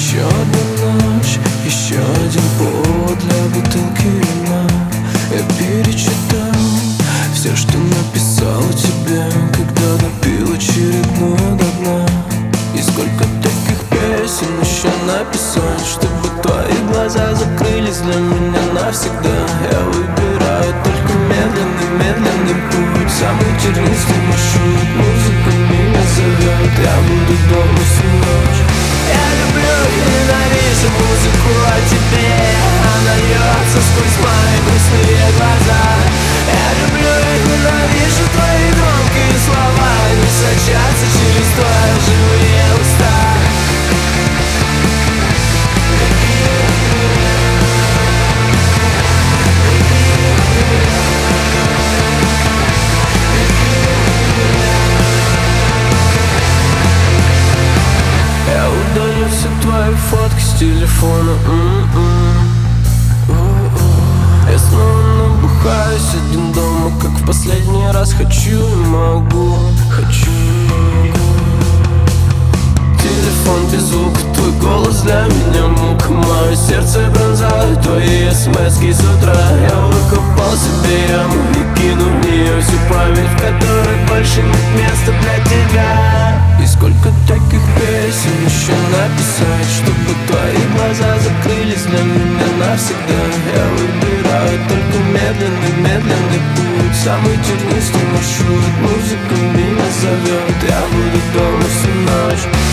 Еще одна ночь, еще один повод для бутылки вина. Я перечитал все, что написал тебе, когда допил очередную до дна. И сколько таких песен еще написать, чтобы твои глаза закрылись для меня навсегда. Я выбираю только медленный, медленный путь, самый тернистый маршрут. Музыка меня зовет, я буду дома всю ночь. Я люблю и ненавижу музыку о тебе. Она льется сквозь мои грустные глаза. Я люблю и ненавижу твои громкие слова. Они сочатся через твои живые уста. Я удалю все твои фотки с телефона. Я снова набухаюсь один дома, как в последний раз. Хочу и могу, хочу и могу. Телефон без звука, твой голос для меня мука. Мое сердце пронзает твои смски с утра. Я выкопал себе яму и кинул в нее всю память, в которой больше нет места для тебя. И сколько таких песен еще написать, чтобы твои глаза закрылись для меня навсегда. Я выбираю только медленный, медленный путь, самый тернистый маршрут. Музыка меня зовет, я буду дома всю ночь.